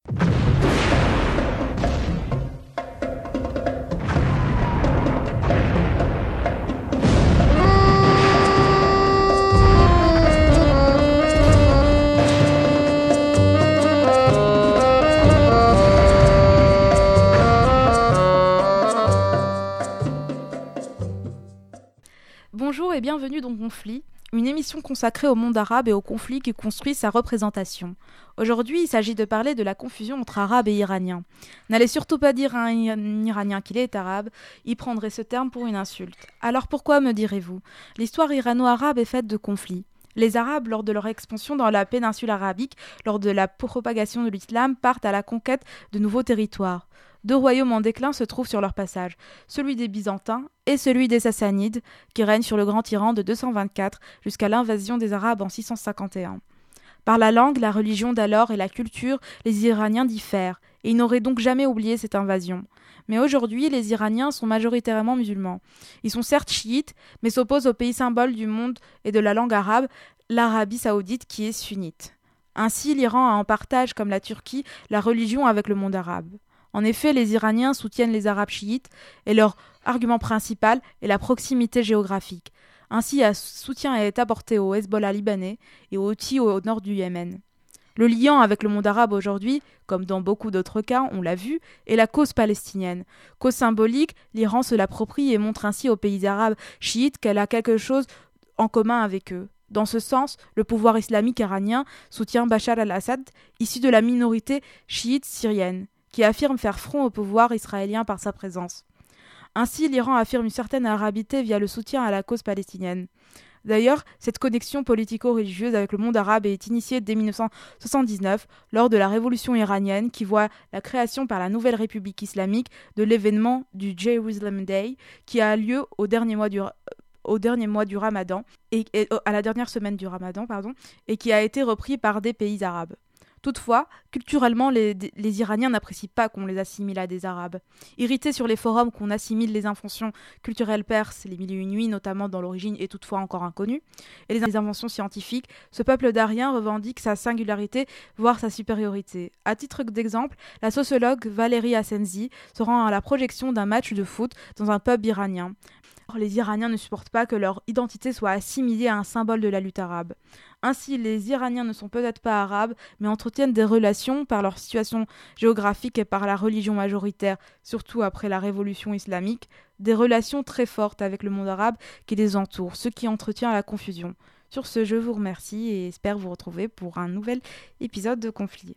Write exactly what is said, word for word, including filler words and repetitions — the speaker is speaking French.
Bonjour et bienvenue dans Conflit, une émission consacrée au monde arabe et aux conflits qui construisent sa représentation. Aujourd'hui, il s'agit de parler de la confusion entre arabes et iraniens. N'allez surtout pas dire à un iranien qu'il est arabe, il prendrait ce terme pour une insulte. Alors pourquoi, me direz-vous ? L'histoire irano-arabe est faite de conflits. Les Arabes, lors de leur expansion dans la péninsule arabique, lors de la propagation de l'islam, partent à la conquête de nouveaux territoires. Deux royaumes en déclin se trouvent sur leur passage, celui des Byzantins et celui des Sassanides, qui règnent sur le Grand Iran de deux cent vingt-quatre jusqu'à l'invasion des Arabes en six cent cinquante et un. Par la langue, la religion d'alors et la culture, les Iraniens diffèrent, et ils n'auraient donc jamais oublié cette invasion. Mais aujourd'hui, les Iraniens sont majoritairement musulmans. Ils sont certes chiites, mais s'opposent au pays symbole du monde et de la langue arabe, l'Arabie saoudite qui est sunnite. Ainsi, l'Iran a en partage, comme la Turquie, la religion avec le monde arabe. En effet, les Iraniens soutiennent les Arabes chiites et leur argument principal est la proximité géographique. Ainsi, un soutien est apporté au Hezbollah libanais et aux Houthis au nord du Yémen. Le lien avec le monde arabe aujourd'hui, comme dans beaucoup d'autres cas, on l'a vu, est la cause palestinienne. Cause symbolique, l'Iran se l'approprie et montre ainsi aux pays arabes chiites qu'elle a quelque chose en commun avec eux. Dans ce sens, le pouvoir islamique iranien soutient Bachar al-Assad, issu de la minorité chiite syrienne, qui affirme faire front au pouvoir israélien par sa présence. Ainsi, l'Iran affirme une certaine arabité via le soutien à la cause palestinienne. D'ailleurs, cette connexion politico-religieuse avec le monde arabe est initiée dès dix-neuf cent soixante-dix-neuf, lors de la révolution iranienne, qui voit la création par la nouvelle République islamique de l'événement du Jerusalem Day, qui a lieu au dernier mois du, au dernier mois du Ramadan, et, et à la dernière semaine du Ramadan, pardon, et qui a été repris par des pays arabes. Toutefois, culturellement, les, les Iraniens n'apprécient pas qu'on les assimile à des Arabes. Irrités sur les forums qu'on assimile les inventions culturelles perses, les mille et une nuits, notamment dont l'origine est toutefois encore inconnue, et les inventions scientifiques, ce peuple d'Ariens revendique sa singularité, voire sa supériorité. À titre d'exemple, la sociologue Valérie Assenzi se rend à la projection d'un match de foot dans un pub iranien. Les Iraniens ne supportent pas que leur identité soit assimilée à un symbole de la lutte arabe. Ainsi, les Iraniens ne sont peut-être pas arabes, mais entretiennent des relations par leur situation géographique et par la religion majoritaire, surtout après la révolution islamique, des relations très fortes avec le monde arabe qui les entoure, ce qui entretient la confusion. Sur ce, je vous remercie et espère vous retrouver pour un nouvel épisode de Conflit.